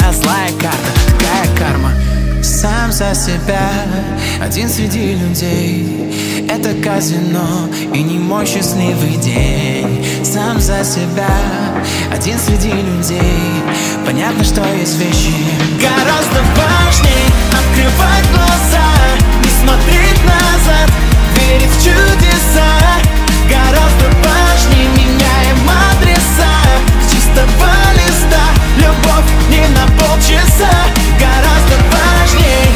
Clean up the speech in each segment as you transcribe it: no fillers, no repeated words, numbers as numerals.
меня злая карта, какая карма. Сам за себя, один среди людей. Это казино и не мой счастливый день. Сам за себя, один среди людей. Понятно, что есть вещи гораздо важней. Открывать глаза, не смотреть назад, верить в чудеса. Гораздо важней, меняем адреса с чистого листа. Любовь не на полчаса. Гораздо важней,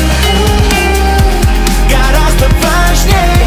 гораздо важней,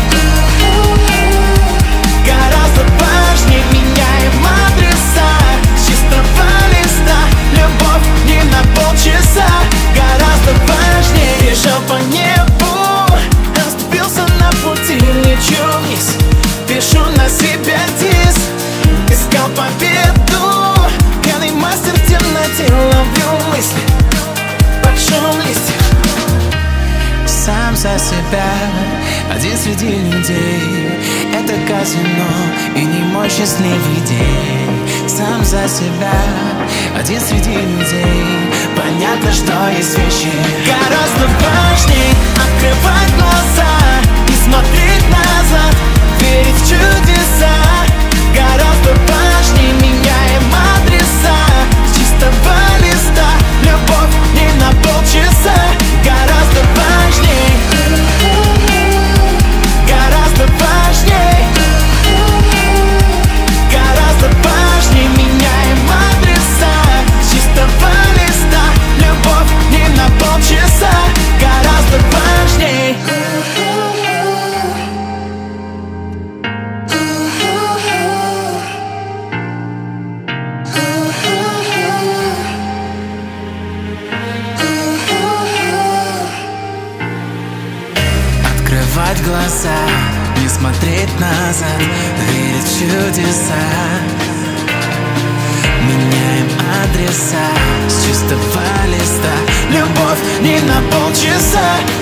гораздо важней, меняем адреса с чистого листа. Любовь не на полчаса. Гораздо важней. Бежал по небу, оступился на пути, лечу вниз. Пишу на себя диск, искал победу. Пьяный мастер в темноте, ловлю мысли под шум листьев. Сам за себя, один среди людей. Это казино и не мой счастливый день. Сам за себя, один среди людей. Понятно, что есть вещи гораздо важней. Открывать глаза, не смотреть назад, верить в чудеса. Гораздо важней, меняем адреса с чистого листа. Любовь не на полчаса. Гораздо важней, гораздо важней, гораздо важней, меняем адреса с чистого листа. Любовь не на полчаса. Гораздо важней. Открывать глаза, не смотреть назад, верить в чудеса. Меняем адреса с чистого листа. Любовь не на полчаса.